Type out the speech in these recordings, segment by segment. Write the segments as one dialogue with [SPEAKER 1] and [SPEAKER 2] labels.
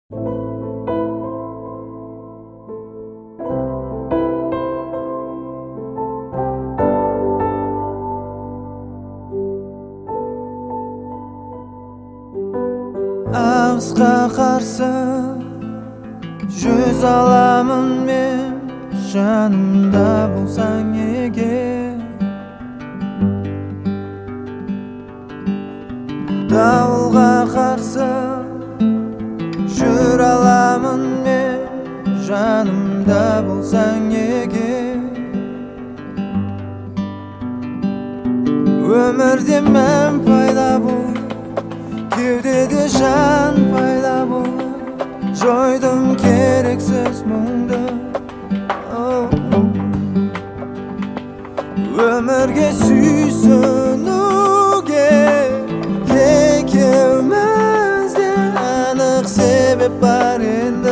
[SPEAKER 1] Ағысқа қарсы жүз аламын мен, жанымда болсаң егер. Дауылға қарсы жүр аламын мен, жанымда болсаң егер. Өмірде мән пайда болды, кеудеде жан пайда болды. Жойдым керексіз мұңды. Өмірге сүйсінуге екеумізде анық себеп бар енді.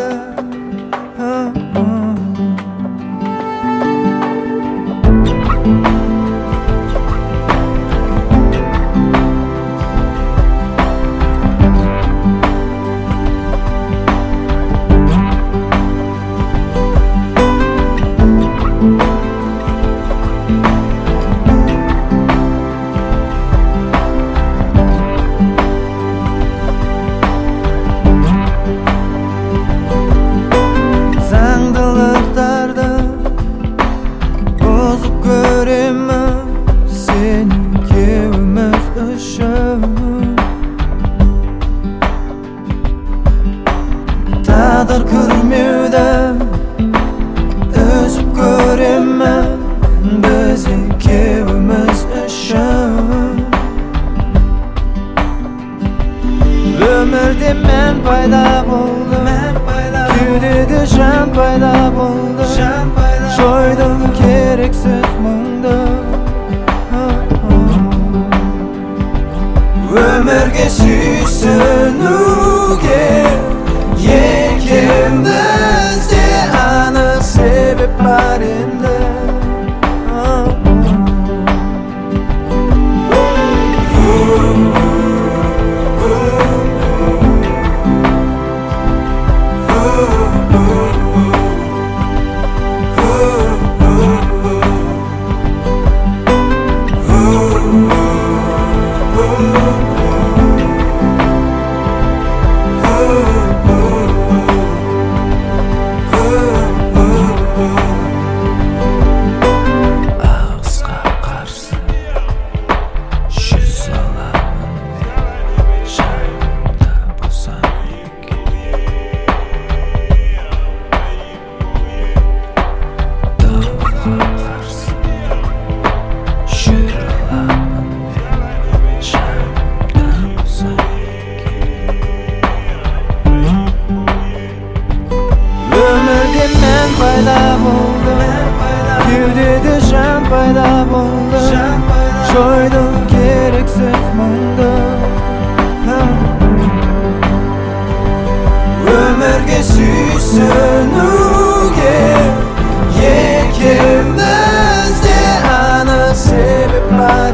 [SPEAKER 1] Тағдыр күрмеуді үзіп көремін біз екеуміз үшін. Өмірде мән пайда болды, кеудеде жан пайда болды. Жойдым керексіз мұңды. Өмірге сүйсінуге екеумізде анық себеп бар енді. Пайда болды, кеудеде жан пайда болды. Жойдым керексіз мұңды. Өмірге сүйсінуге екеумізде анық себеп бар.